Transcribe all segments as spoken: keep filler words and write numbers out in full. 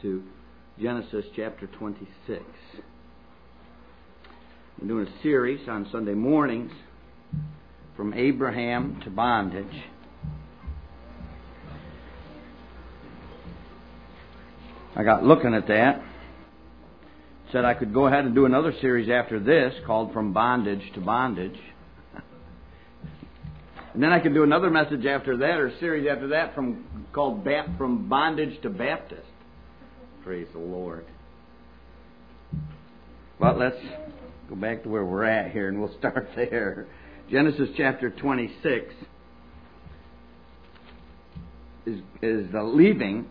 to Genesis chapter twenty-six. I'm doing a series on Sunday mornings, From Abraham to Bondage. I got looking at that, said I could go ahead and do another series after this called From Bondage to Bondage. And then I could do another message after that, or a series after that, from called ba- From Bondage to Baptist. Praise the Lord. But let's go back to where we're at here, and we'll start there. Genesis chapter twenty-six is, is the leaving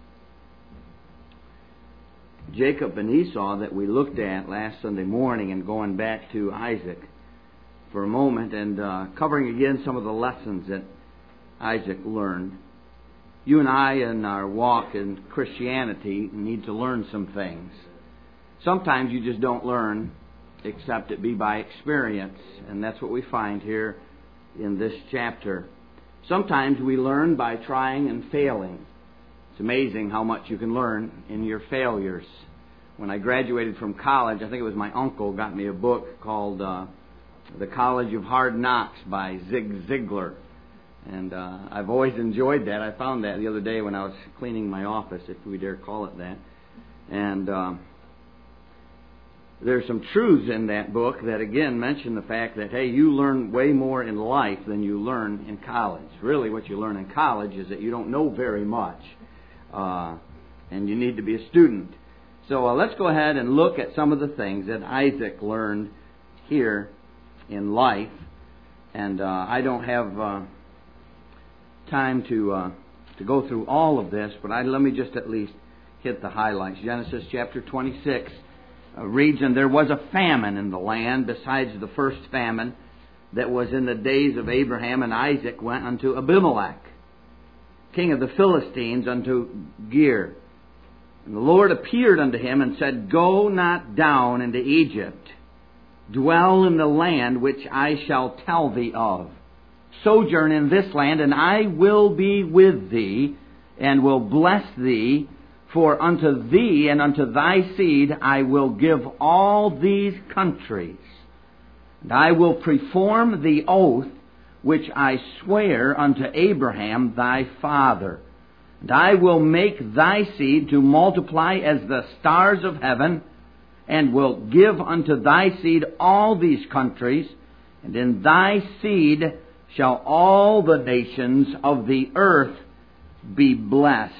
Jacob and Esau that we looked at last Sunday morning, and going back to Isaac for a moment, and uh, covering again some of the lessons that Isaac learned. You and I, in our walk in Christianity, need to learn some things. Sometimes you just don't learn except it be by experience, and that's what we find here in this chapter. Sometimes we learn by trying and failing. It's amazing how much you can learn in your failures. When I graduated from college, I think it was my uncle got me a book called uh, The College of Hard Knocks by Zig Ziglar. And uh, I've always enjoyed that. I found that the other day when I was cleaning my office, if we dare call it that. And uh, there's some truths in that book that, again, mention the fact that, hey, you learn way more in life than you learn in college. Really, what you learn in college is that you don't know very much. Uh, and you need to be a student. So uh, let's go ahead and look at some of the things that Isaac learned here in life. And uh, I don't have uh, time to uh, to go through all of this, but I, let me just at least hit the highlights. Genesis chapter twenty-six uh, reads, "And there was a famine in the land, besides the first famine that was in the days of Abraham, and Isaac went unto Abimelech, king of the Philistines, unto Gerar. And the Lord appeared unto him and said, Go not down into Egypt, dwell in the land which I shall tell thee of. Sojourn in this land, and I will be with thee, and will bless thee, for unto thee and unto thy seed I will give all these countries. And I will perform the oath which I swear unto Abraham thy father. And I will make thy seed to multiply as the stars of heaven, and will give unto thy seed all these countries, and in thy seed shall all the nations of the earth be blessed,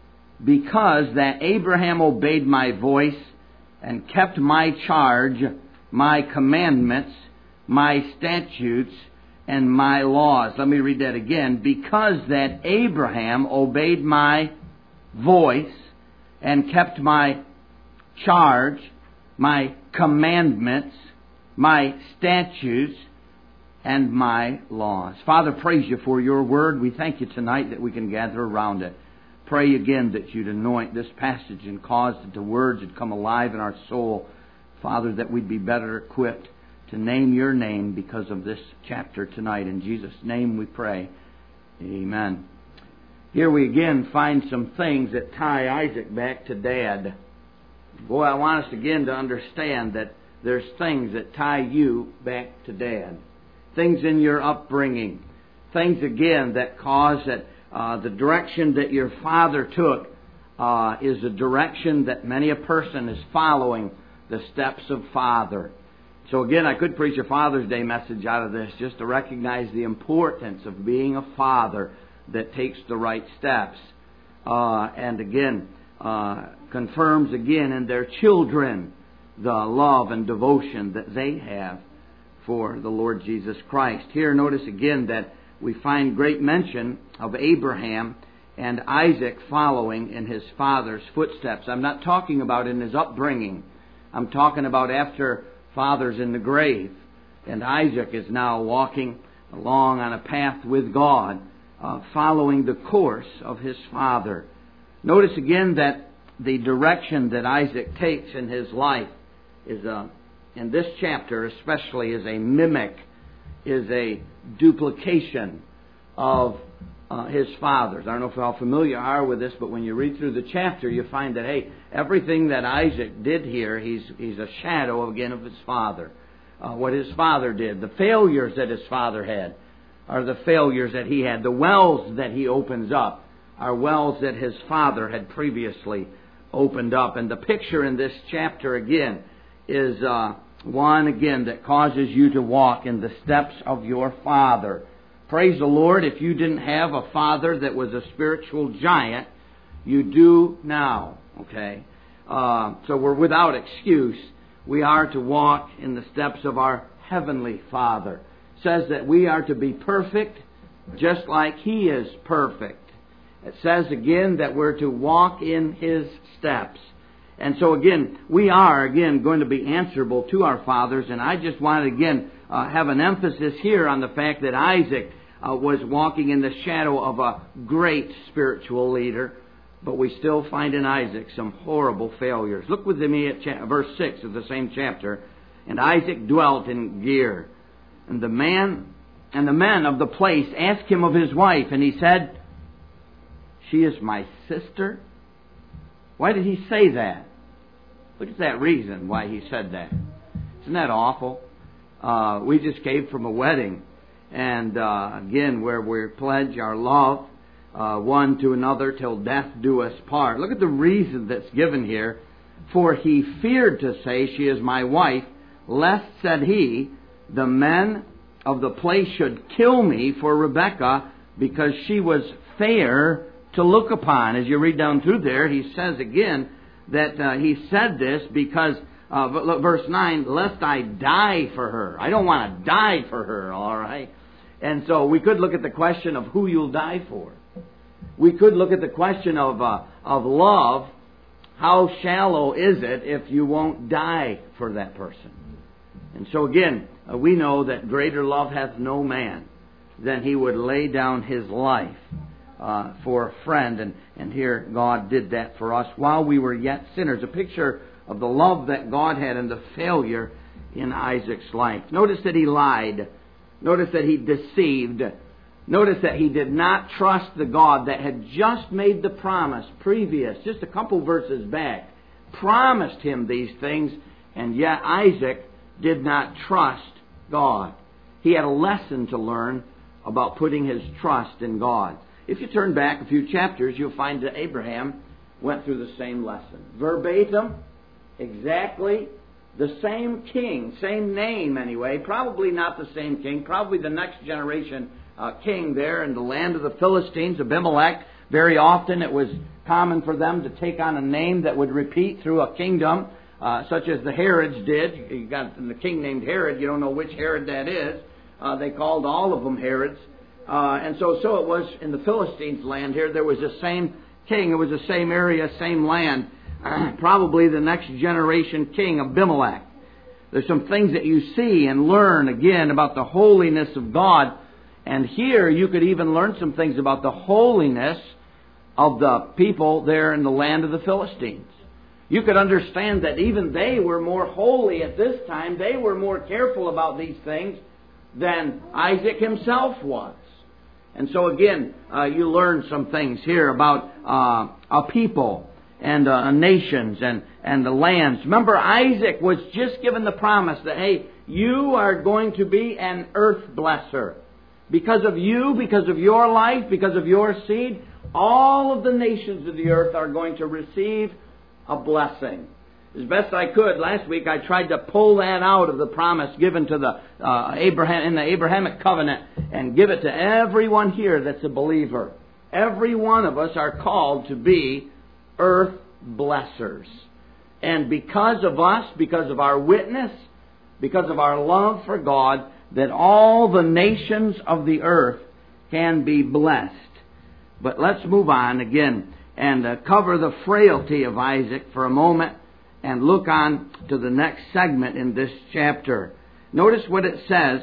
because that Abraham obeyed my voice, and kept my charge, my commandments, my statutes, and my laws." Let me read that again. "Because that Abraham obeyed my voice, and kept my charge, my commandments, my statutes, and my laws." Father, praise you for your word. We thank you tonight that we can gather around it. Pray again that you'd anoint this passage and cause that the words would come alive in our soul. Father, that we'd be better equipped to name your name because of this chapter tonight. In Jesus' name we pray. Amen. Here we again find some things that tie Isaac back to Dad. Boy, I want us again to understand that there's things that tie you back to Dad. Things in your upbringing. Things again that cause that uh, the direction that your father took uh, is a direction that many a person is following the steps of father. So again, I could preach a Father's Day message out of this, just to recognize the importance of being a father that takes the right steps. Uh, and again, uh, confirms again in their children the love and devotion that they have for the Lord Jesus Christ. Here, notice again that we find great mention of Abraham and Isaac following in his father's footsteps. I'm not talking about in his upbringing. I'm talking about after father's in the grave, and Isaac is now walking along on a path with God, uh, following the course of his father. Notice again that the direction that Isaac takes in his life is, a, in this chapter especially, is a mimic, is a duplication of uh, his fathers. I don't know if how familiar you are with this, but when you read through the chapter, you find that, hey, everything that Isaac did here, he's, he's a shadow, again, of his father. Uh, what his father did. The failures that his father had are the failures that he had. The wells that he opens up are wells that his father had previously opened up. And the picture in this chapter, again, is uh, one, again, that causes you to walk in the steps of your father. Praise the Lord, if you didn't have a father that was a spiritual giant, you do now. Okay? Uh, so we're without excuse. We are to walk in the steps of our Heavenly Father. It says that we are to be perfect just like He is perfect. It says again that we're to walk in His steps. And so again, we are again going to be answerable to our fathers. And I just want to again uh, have an emphasis here on the fact that Isaac uh, was walking in the shadow of a great spiritual leader. But we still find in Isaac some horrible failures. Look with me at cha- verse six of the same chapter. And Isaac dwelt in Gerar. And the man and the men of the place asked him of his wife, and he said, "She is my sister." Why did he say that? Look at that reason why he said that. Isn't that awful? Uh, we just came from a wedding, and uh, again, where we pledge our love Uh, one to another till death do us part. Look at the reason that's given here. For he feared to say, "She is my wife," lest, said he, "the men of the place should kill me for Rebekah, because she was fair to look upon." As you read down through there, he says again that uh, he said this because, uh, look, verse nine, "Lest I die for her." I don't want to die for her, all right? And so we could look at the question of who you'll die for. We could look at the question of uh, of love. How shallow is it if you won't die for that person? And so again, uh, we know that greater love hath no man than he would lay down his life uh, for a friend. And, and here God did that for us while we were yet sinners. A picture of the love that God had and the failure in Isaac's life. Notice that he lied. Notice that he deceived. Notice that he did not trust the God that had just made the promise previous, just a couple verses back, promised him these things, and yet Isaac did not trust God. He had a lesson to learn about putting his trust in God. If you turn back a few chapters, you'll find that Abraham went through the same lesson. Verbatim, exactly the same king, same name anyway, probably not the same king, probably the next generation Uh, king there in the land of the Philistines, Abimelech. Very often it was common for them to take on a name that would repeat through a kingdom, uh, such as the Herods did. You got the king named Herod. You don't know which Herod that is. Uh, they called all of them Herods. Uh, and so, so it was in the Philistines' land here. There was the same king. It was the same area, same land. Uh, probably the next generation king, Abimelech. There's some things that you see and learn again about the holiness of God. And here you could even learn some things about the holiness of the people there in the land of the Philistines. You could understand that even they were more holy at this time. They were more careful about these things than Isaac himself was. And so again, uh, you learn some things here about uh, a people and uh, nations and, and the lands. Remember, Isaac was just given the promise that, hey, you are going to be an earth blesser. Because of you, because of your life, because of your seed, all of the nations of the earth are going to receive a blessing. As best I could, last week I tried to pull that out of the promise given to the uh, Abraham in the Abrahamic covenant and give it to everyone here that's a believer. Every one of us are called to be earth blessers. And because of us, because of our witness, because of our love for God, that all the nations of the earth can be blessed. But let's move on again and uh, cover the frailty of Isaac for a moment and look on to the next segment in this chapter. Notice what it says,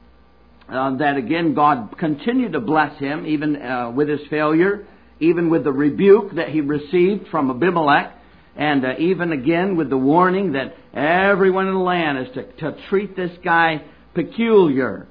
uh, that again God continued to bless him even uh, with his failure, even with the rebuke that he received from Abimelech, and uh, even again with the warning that everyone in the land is to, to treat this guy peculiar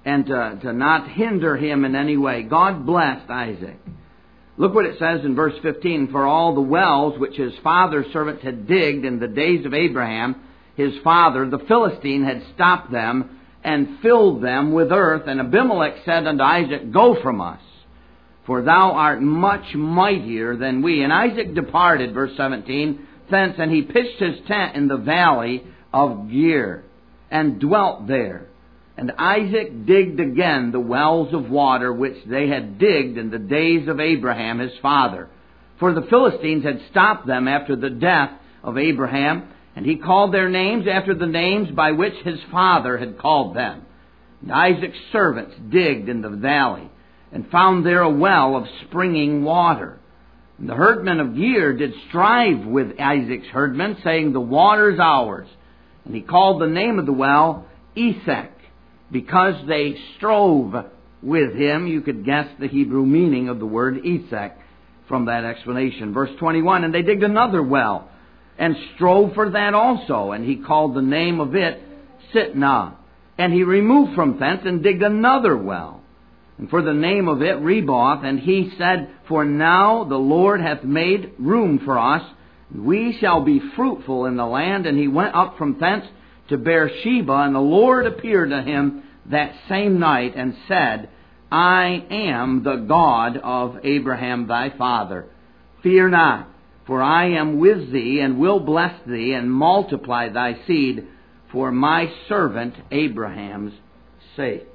and to, to not hinder him in any way. God blessed Isaac. Look what it says in verse fifteen. For all the wells which his father's servants had digged in the days of Abraham, his father, the Philistine, had stopped them and filled them with earth. And Abimelech said unto Isaac, Go from us, for thou art much mightier than we. And Isaac departed, verse seventeen, thence, and he pitched his tent in the valley of Gerar, and dwelt there. And Isaac digged again the wells of water which they had digged in the days of Abraham his father. For the Philistines had stopped them after the death of Abraham, and he called their names after the names by which his father had called them. And Isaac's servants digged in the valley, and found there a well of springing water. And the herdmen of Gerar did strive with Isaac's herdmen, saying, The water is ours. And he called the name of the well Esek, because they strove with him. You could guess the Hebrew meaning of the word Esek from that explanation. Verse twenty-one, and they digged another well, and strove for that also. And he called the name of it Sitnah. And he removed from thence, and digged another well, and for the name of it Reboth. And he said, For now the Lord hath made room for us, we shall be fruitful in the land. And he went up from thence to Beersheba, and the Lord appeared to him that same night, and said, I am the God of Abraham thy father. Fear not, for I am with thee, and will bless thee, and multiply thy seed for my servant Abraham's sake.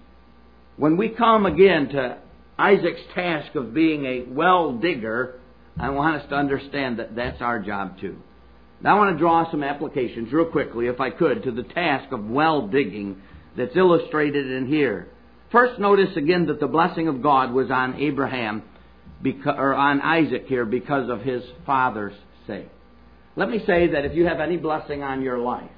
When we come again to Isaac's task of being a well digger, I want us to understand that that's our job too. Now I want to draw some applications real quickly, if I could, to the task of well digging that's illustrated in here. First, notice again that the blessing of God was on Abraham, because, or on Isaac here, because of his father's sake. Let me say that if you have any blessing on your life,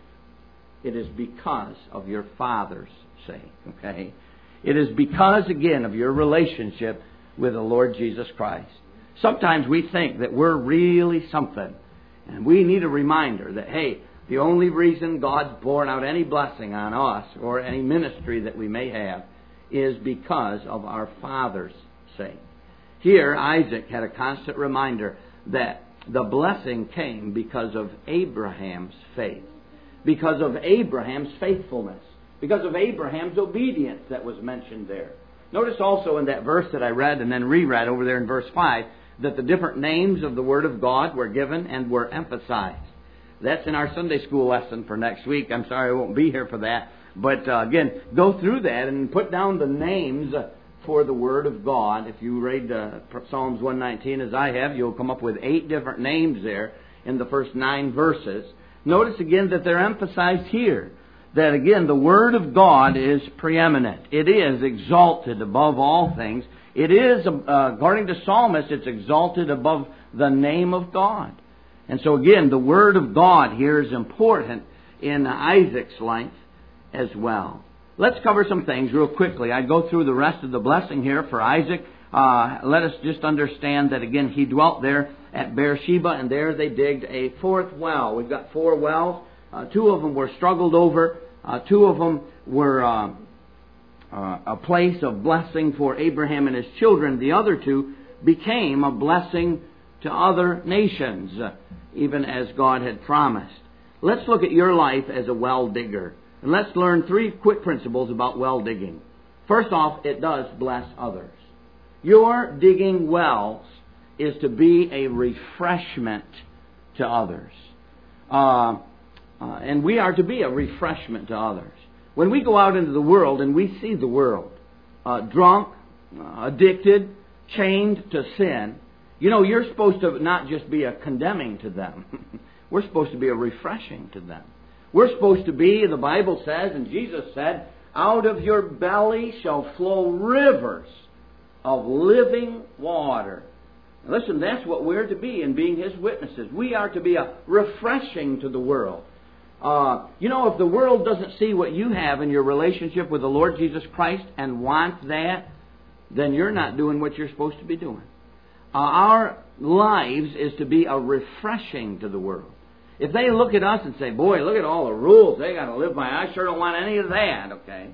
it is because of your father's sake. Okay? It is because, again, of your relationship with the Lord Jesus Christ. Sometimes we think that we're really something. And we need a reminder that, hey, the only reason God's pouring out any blessing on us or any ministry that we may have is because of our Father's sake. Here, Isaac had a constant reminder that the blessing came because of Abraham's faith, because of Abraham's faithfulness, because of Abraham's obedience that was mentioned there. Notice also in that verse that I read and then reread over there in verse five, that the different names of the Word of God were given and were emphasized. That's in our Sunday school lesson for next week. I'm sorry I won't be here for that. But uh, again, go through that and put down the names for the Word of God. If you read uh, Psalms one nineteen as I have, you'll come up with eight different names there in the first nine verses. Notice again that they're emphasized here. That again, the Word of God is preeminent. It is exalted above all things. It is, uh, according to Psalmist, it's exalted above the name of God. And so again, the Word of God here is important in Isaac's life as well. Let's cover some things real quickly. I go through the rest of the blessing here for Isaac. Uh, let us just understand that again, he dwelt there at Beersheba, and there they digged a fourth well. We've got four wells. Uh, two of them were struggled over. Uh, two of them were uh, uh, a place of blessing for Abraham and his children. The other two became a blessing to other nations, uh, even as God had promised. Let's look at your life as a well digger. And let's learn three quick principles about well digging. First off, it does bless others. Your digging wells is to be a refreshment to others. Uh, uh, and we are to be a refreshment to others. When we go out into the world and we see the world uh, drunk, uh, addicted, chained to sin, you know, you're supposed to not just be a condemning to them. We're supposed to be a refreshing to them. We're supposed to be, the Bible says, and Jesus said, out of your belly shall flow rivers of living water. Now listen, that's what we're to be in being His witnesses. We are to be a refreshing to the world. Uh, you know, if the world doesn't see what you have in your relationship with the Lord Jesus Christ and want that, then you're not doing what you're supposed to be doing. Uh, our lives is to be a refreshing to the world. If they look at us and say, boy, look at all the rules they got to live by, I sure don't want any of that, okay?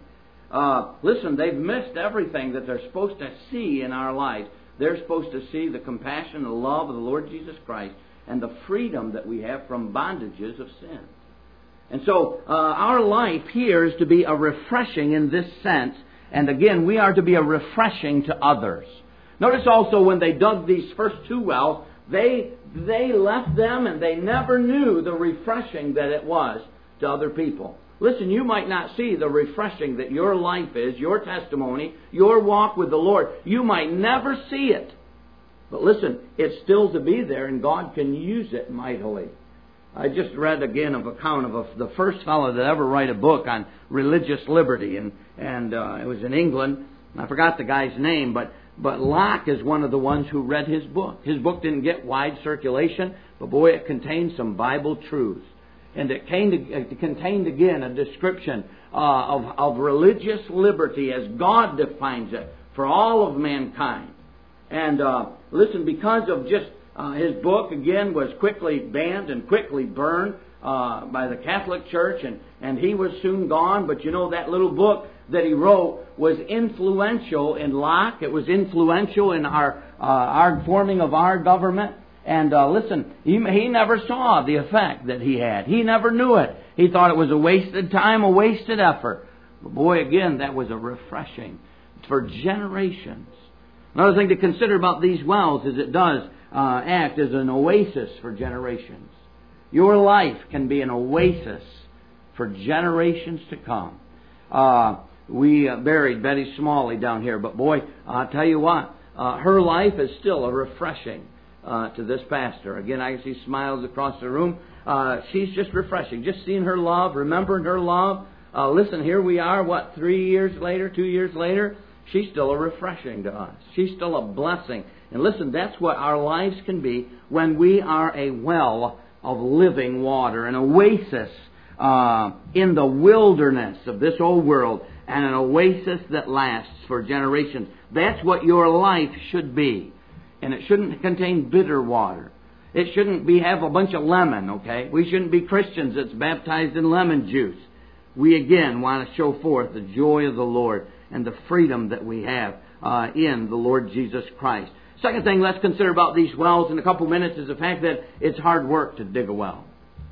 Uh, listen, they've missed everything that they're supposed to see in our lives. They're supposed to see the compassion and the love of the Lord Jesus Christ and the freedom that we have from bondages of sin. And so uh, our life here is to be a refreshing in this sense. And again, we are to be a refreshing to others. Notice also when they dug these first two wells, they, they left them and they never knew the refreshing that it was to other people. Listen, you might not see the refreshing that your life is, your testimony, your walk with the Lord. You might never see it. But listen, it's still to be there and God can use it mightily. I just read again of account of a, the first fellow that ever write a book on religious liberty, and and uh, it was in England. I forgot the guy's name, but but Locke is one of the ones who read his book. His book didn't get wide circulation, but boy, it contained some Bible truths, and it, came to, it contained again a description uh, of of religious liberty as God defines it for all of mankind. And uh, listen, because of just Uh, his book, again, was quickly banned and quickly burned uh, by the Catholic Church, and, and he was soon gone. But you know, that little book that he wrote was influential in Locke. It was influential in our uh, our forming of our government. And uh, listen, he, he never saw the effect that he had. He never knew it. He thought it was a wasted time, a wasted effort. But boy, again, that was a refreshing for generations. Another thing to consider about these wells is it does Uh, act as an oasis for generations. Your life can be an oasis for generations to come. Uh, we uh, buried Betty Smalley down here, but boy, I'll tell you what, uh, her life is still a refreshing uh, to this pastor. Again, I can see smiles across the room. Uh, she's just refreshing. Just seeing her love, remembering her love. Uh, listen, here we are, what, three years later, two years later? She's still a refreshing to us. She's still a blessing. And listen, that's what our lives can be when we are a well of living water, an oasis uh, in the wilderness of this old world, and an oasis that lasts for generations. That's what your life should be. And it shouldn't contain bitter water. It shouldn't be have a bunch of lemon, okay? We shouldn't be Christians that's baptized in lemon juice. We again want to show forth the joy of the Lord and the freedom that we have uh, in the Lord Jesus Christ. Second thing let's consider about these wells in a couple minutes is the fact that it's hard work to dig a well.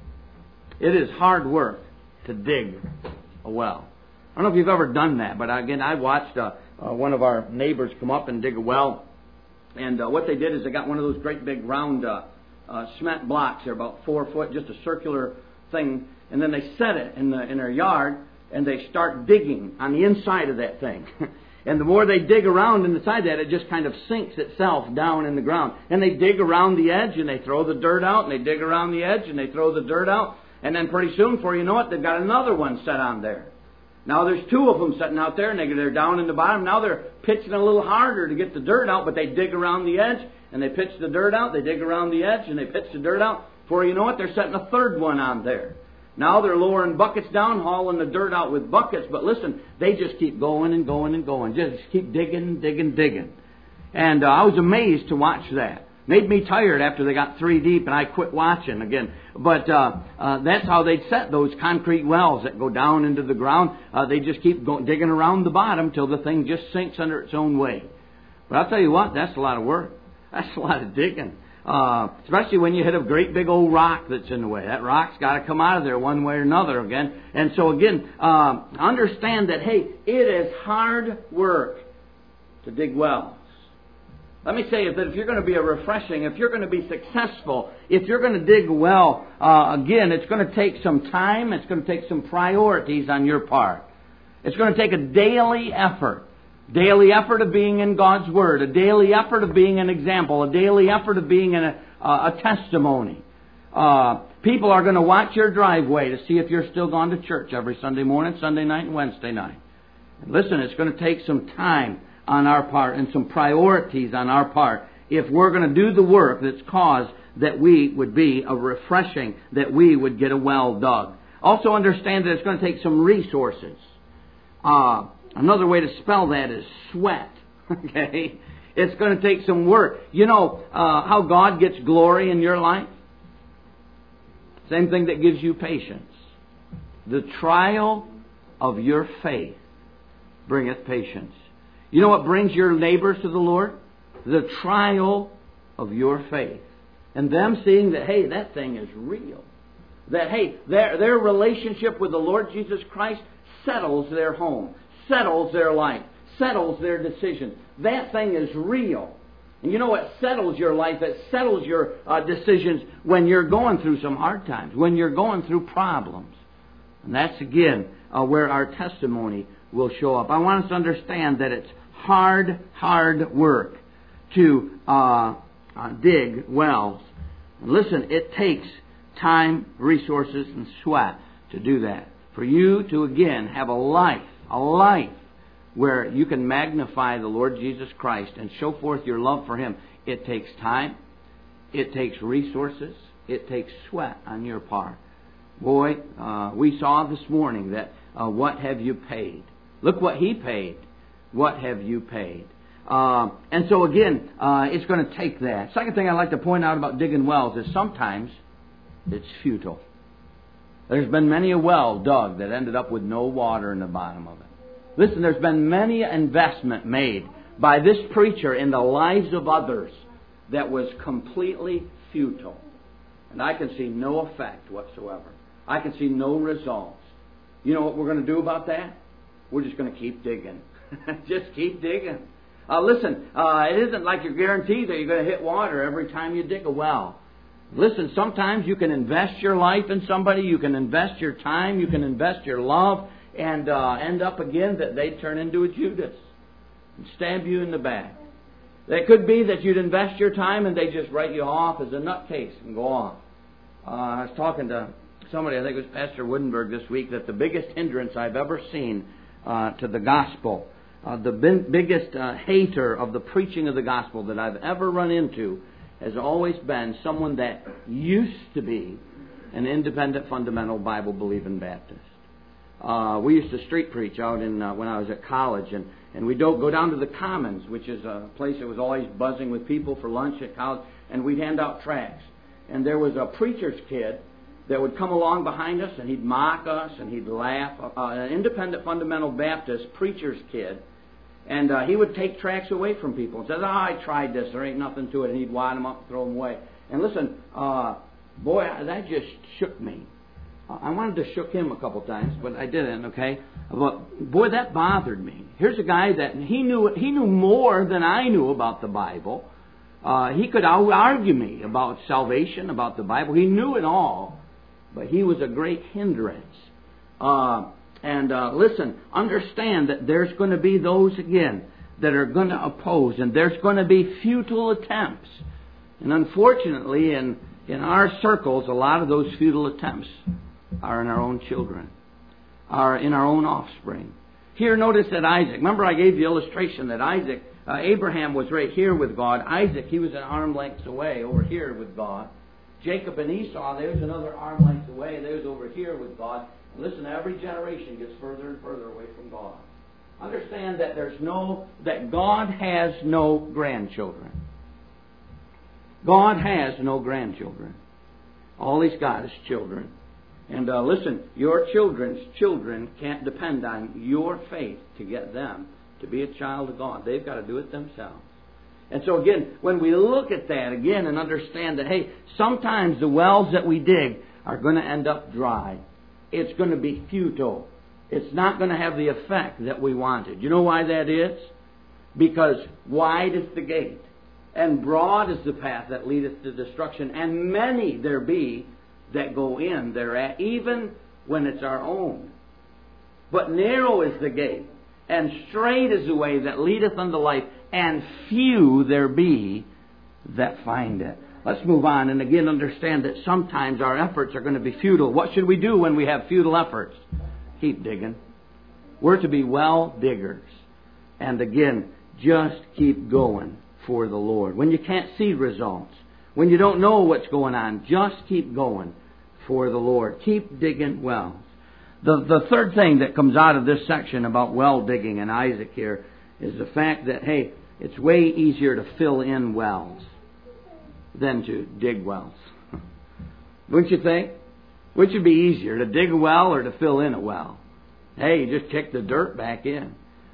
It is hard work to dig a well. I don't know if you've ever done that, but again, I watched uh, uh, one of our neighbors come up and dig a well. And uh, what they did is they got one of those great big round uh, uh, cement blocks. They're about four foot, just a circular thing. And then they set it in, the, in their yard, and they start digging on the inside of that thing. And the more they dig around inside that, it just kind of sinks itself down in the ground. And they dig around the edge, and they throw the dirt out, and they dig around the edge, and they throw the dirt out. And then pretty soon, before you know it, they've got another one set on there. Now there's two of them sitting out there, and they're down in the bottom. Now they're pitching a little harder to get the dirt out, but they dig around the edge, and they pitch the dirt out. They dig around the edge, and they pitch the dirt out. Before you know it, they're setting a third one on there. Now they're lowering buckets down, hauling the dirt out with buckets. But listen, they just keep going and going and going. Just keep digging, digging, digging. And uh, I was amazed to watch that. Made me tired after they got three deep, and I quit watching again. But uh, uh, that's how they set those concrete wells that go down into the ground. Uh, they just keep go- digging around the bottom till the thing just sinks under its own weight. But I'll tell you what, that's a lot of work. That's a lot of digging. Uh, especially when you hit a great big old rock that's in the way. That rock's got to come out of there one way or another again. And so again, uh, understand that, hey, it is hard work to dig wells. Let me say that if you're going to be a refreshing, if you're going to be successful, if you're going to dig well, uh, again, it's going to take some time. It's going to take some priorities on your part. It's going to take a daily effort. Daily effort of being in God's Word, a daily effort of being an example, a daily effort of being in a, uh, a testimony. Uh, people are going to watch your driveway to see if you're still going to church every Sunday morning, Sunday night, and Wednesday night. And listen, it's going to take some time on our part and some priorities on our part if we're going to do the work that's caused that we would be a refreshing, that we would get a well dug. Also understand that it's going to take some resources. Uh, Another way to spell that is sweat. Okay? It's going to take some work. You know uh, how God gets glory in your life? Same thing that gives you patience. The trial of your faith bringeth patience. You know what brings your neighbors to the Lord? The trial of your faith. And them seeing that, hey, that thing is real. That, hey, their, their relationship with the Lord Jesus Christ settles their home, settles their life, settles their decisions. That thing is real. And you know what settles your life? It settles your uh, decisions when you're going through some hard times, when you're going through problems. And that's, again, uh, where our testimony will show up. I want us to understand that it's hard, hard work to uh, uh, dig wells. And listen, it takes time, resources, and sweat to do that. For you to, again, have a life, a life where you can magnify the Lord Jesus Christ and show forth your love for Him, it takes time, it takes resources, it takes sweat on your part. Boy, uh, we saw this morning that uh, what have you paid? Look what He paid. What have you paid? Uh, and so again, uh, it's going to take that. Second thing I'd like to point out about digging wells is sometimes it's futile. There's been many a well dug that ended up with no water in the bottom of it. Listen, there's been many investment made by this preacher in the lives of others that was completely futile. And I can see no effect whatsoever. I can see no results. You know what we're going to do about that? We're just going to keep digging. Just keep digging. Uh, listen, uh, it isn't like you're guaranteed that you're going to hit water every time you dig a well. Listen, sometimes you can invest your life in somebody, you can invest your time, you can invest your love, and uh, end up again that they turn into a Judas and stab you in the back. It could be that you'd invest your time and they just write you off as a nutcase and go off. Uh, I was talking to somebody, I think it was Pastor Woodenberg this week, that the biggest hindrance I've ever seen uh, to the gospel, uh, the bin- biggest uh, hater of the preaching of the gospel that I've ever run into has always been someone that used to be an independent, fundamental, Bible-believing Baptist. Uh, we used to street preach out in uh, when I was at college, and, and we'd go down to the Commons, which is a place that was always buzzing with people for lunch at college, and we'd hand out tracts. And there was a preacher's kid that would come along behind us, and he'd mock us, and he'd laugh. Uh, an independent, fundamental Baptist preacher's kid. And uh, he would take tracts away from people and says, oh, I tried this, there ain't nothing to it. And he'd wad them up and throw them away. And listen, uh, boy, that just shook me. Uh, I wanted to shook him a couple times, but I didn't, okay? But, boy, that bothered me. Here's a guy that he knew he knew more than I knew about the Bible. Uh, he could out-argue me about salvation, about the Bible. He knew it all, but he was a great hindrance. Uh And uh, listen, understand that there's going to be those, again, that are going to oppose. And there's going to be futile attempts. And unfortunately, in, in our circles, a lot of those futile attempts are in our own children, are in our own offspring. Here, notice that Isaac, remember I gave the illustration that Isaac, uh, Abraham was right here with God. Isaac, he was an arm length away over here with God. Jacob and Esau, there's another arm length away. There's over here with God. Listen, every generation gets further and further away from God. Understand that there's no, that God has no grandchildren. God has no grandchildren. All He's got is children. And uh, listen, your children's children can't depend on your faith to get them to be a child of God. They've got to do it themselves. And so again, when we look at that again and understand that, hey, sometimes the wells that we dig are going to end up dry. It's going to be futile. It's not going to have the effect that we wanted. You know why that is? Because wide is the gate, and broad is the path that leadeth to destruction, and many there be that go in thereat, even when it's our own. But narrow is the gate, and straight is the way that leadeth unto life, and few there be that find it. Let's move on and again understand that sometimes our efforts are going to be futile. What should we do when we have futile efforts? Keep digging. We're to be well diggers. And again, just keep going for the Lord. When you can't see results, when you don't know what's going on, just keep going for the Lord. Keep digging wells. The, the third thing that comes out of this section about well digging in Isaac here is the fact that, hey, it's way easier to fill in wells than to dig wells. Wouldn't you think? Which would be easier, to dig a well or to fill in a well? Hey, you just kick the dirt back in.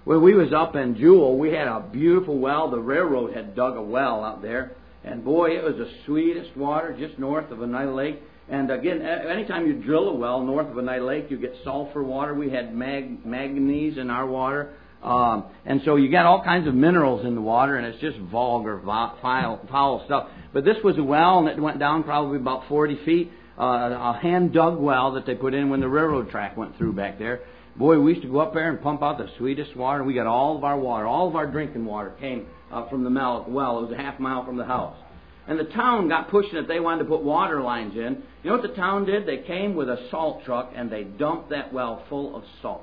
When we was up in Jewel, we had a beautiful well. The railroad had dug a well out there. And boy, it was the sweetest water just north of Oneida Lake. And again, anytime you drill a well north of Oneida Lake, you get sulfur water. We had mag- manganese in our water. Um, and so you got all kinds of minerals in the water, and it's just vulgar, foul, foul stuff. But this was a well, and it went down probably about forty feet. Uh, a hand-dug well that they put in when the railroad track went through back there. Boy, we used to go up there and pump out the sweetest water. We got all of our water, all of our drinking water came uh, from the well. It was a half mile from the house. And the town got pushing it. They wanted to put water lines in. You know what the town did? They came with a salt truck, and they dumped that well full of salt.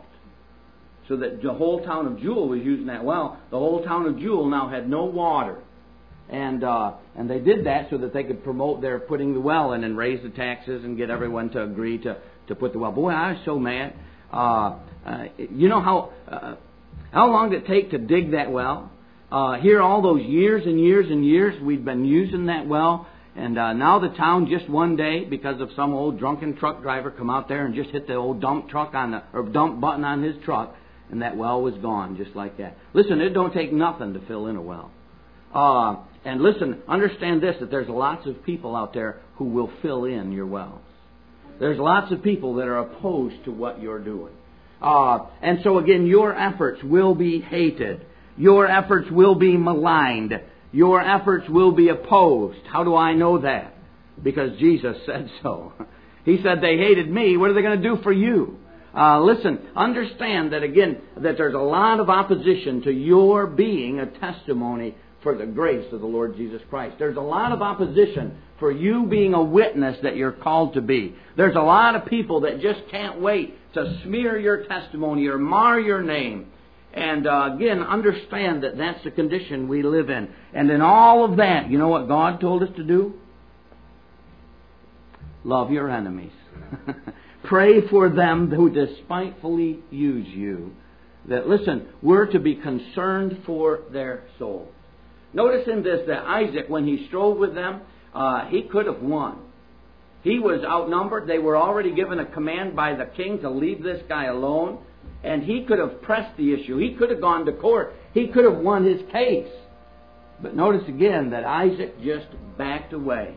So that the whole town of Jewel was using that well. The whole town of Jewel now had no water. And uh, and they did that so that they could promote their putting the well in and raise the taxes and get everyone to agree to, to put the well. Boy, I was so mad. Uh, uh, you know how uh, how long did it take to dig that well? Uh, here all those years and years and years we'd been using that well. And uh, now the town just one day, because of some old drunken truck driver come out there and just hit the old dump truck on the or dump button on his truck. And that well was gone just like that. Listen, it don't take nothing to fill in a well. Uh, and listen, understand this, that there's lots of people out there who will fill in your wells. There's lots of people that are opposed to what you're doing. Uh, and so again, your efforts will be hated. Your efforts will be maligned. Your efforts will be opposed. How do I know that? Because Jesus said so. He said, they hated me. What are they going to do for you? Uh, listen, understand that again, that there's a lot of opposition to your being a testimony for the grace of the Lord Jesus Christ. There's a lot of opposition for you being a witness that you're called to be. There's a lot of people that just can't wait to smear your testimony or mar your name. And uh, again, understand that that's the condition we live in. And in all of that, you know what God told us to do? Love your enemies. Pray for them who despitefully use you. That, listen, we're to be concerned for their souls. Notice in this that Isaac, when he strove with them, uh, he could have won. He was outnumbered. They were already given a command by the king to leave this guy alone. And he could have pressed the issue. He could have gone to court. He could have won his case. But notice again that Isaac just backed away.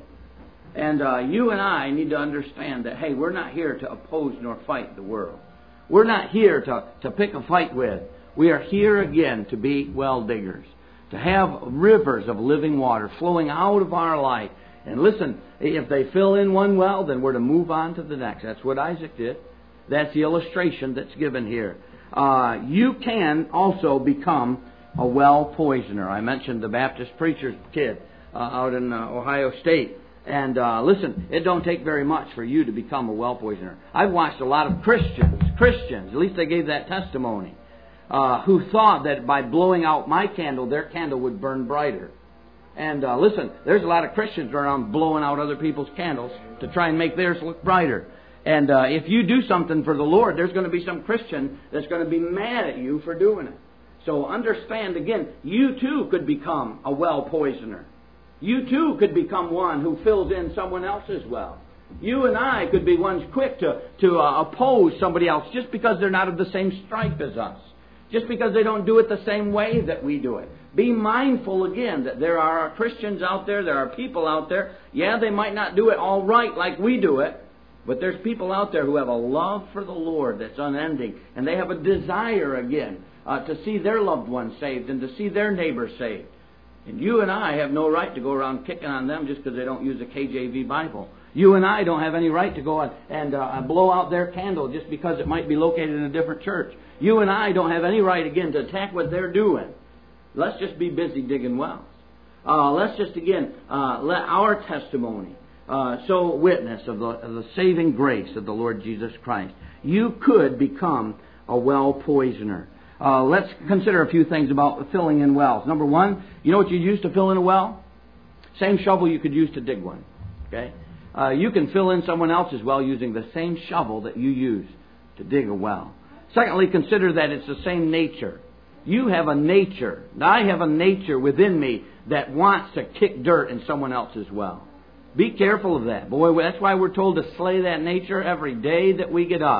And uh, you and I need to understand that, hey, we're not here to oppose nor fight the world. We're not here to, to pick a fight with. We are here again to be well diggers. To have rivers of living water flowing out of our life. And listen, if they fill in one well, then we're to move on to the next. That's what Isaac did. That's the illustration that's given here. Uh, you can also become a well poisoner. I mentioned the Baptist preacher's kid uh, out in uh, Ohio State. And uh, listen, it don't take very much for you to become a well poisoner. I've watched a lot of Christians, Christians, at least they gave that testimony, uh, who thought that by blowing out my candle, their candle would burn brighter. And uh, listen, there's a lot of Christians around blowing out other people's candles to try and make theirs look brighter. And uh, if you do something for the Lord, there's going to be some Christian that's going to be mad at you for doing it. So understand, again, you too could become a well poisoner. You too could become one who fills in someone else's well. You and I could be ones quick to, to uh, oppose somebody else just because they're not of the same stripe as us. Just because they don't do it the same way that we do it. Be mindful again that there are Christians out there, there are people out there. Yeah, they might not do it all right like we do it. But there's people out there who have a love for the Lord that's unending. And they have a desire again uh, to see their loved ones saved and to see their neighbors saved. And you and I have no right to go around kicking on them just because they don't use a K J V Bible. You and I don't have any right to go on and uh, blow out their candle just because it might be located in a different church. You and I don't have any right, again, to attack what they're doing. Let's just be busy digging wells. Uh, let's just, again, uh, let our testimony uh, so witness of the, of the saving grace of the Lord Jesus Christ. You could become a well poisoner. Uh, let's consider a few things about filling in wells. Number one, you know what you use to fill in a well? Same shovel you could use to dig one. Okay, uh, you can fill in someone else's well using the same shovel that you use to dig a well. Secondly, consider that it's the same nature. You have a nature. I have a nature within me that wants to kick dirt in someone else's well. Be careful of that. Boy, that's why we're told to slay that nature every day that we get up.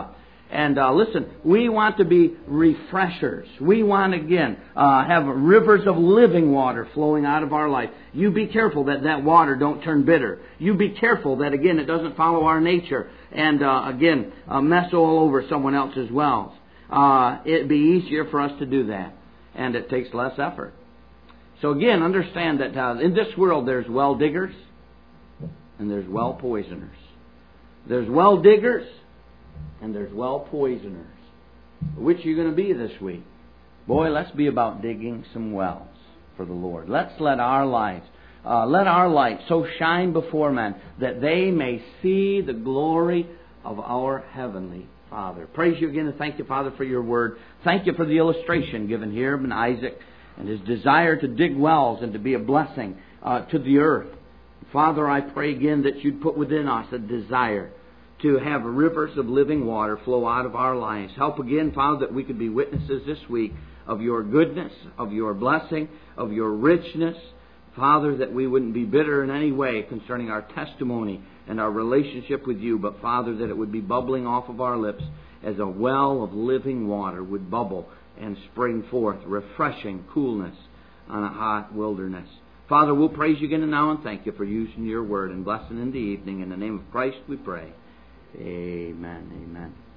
And uh, listen, we want to be refreshers. We want, again, uh, have rivers of living water flowing out of our life. You be careful that that water don't turn bitter. You be careful that, again, it doesn't follow our nature and, uh, again, uh, mess all over someone else's wells. Uh, it'd be easier for us to do that, and it takes less effort. So, again, understand that uh, in this world there's well diggers and there's well poisoners. There's well diggers and there's well poisoners. Which are you going to be this week? Boy, let's be about digging some wells for the Lord. Let's let our lives, uh, let our light so shine before men that they may see the glory of our Heavenly Father. Praise you again and thank you, Father, for your word. Thank you for the illustration given here of Isaac and his desire to dig wells and to be a blessing uh, to the earth. Father, I pray again that you'd put within us a desire to have rivers of living water flow out of our lives. Help again, Father, that we could be witnesses this week of your goodness, of your blessing, of your richness. Father, that we wouldn't be bitter in any way concerning our testimony and our relationship with you, but Father, that it would be bubbling off of our lips as a well of living water would bubble and spring forth, refreshing coolness on a hot wilderness. Father, we'll praise you again and now and thank you for using your word and blessing in the evening. In the name of Christ we pray. Amen. Amen.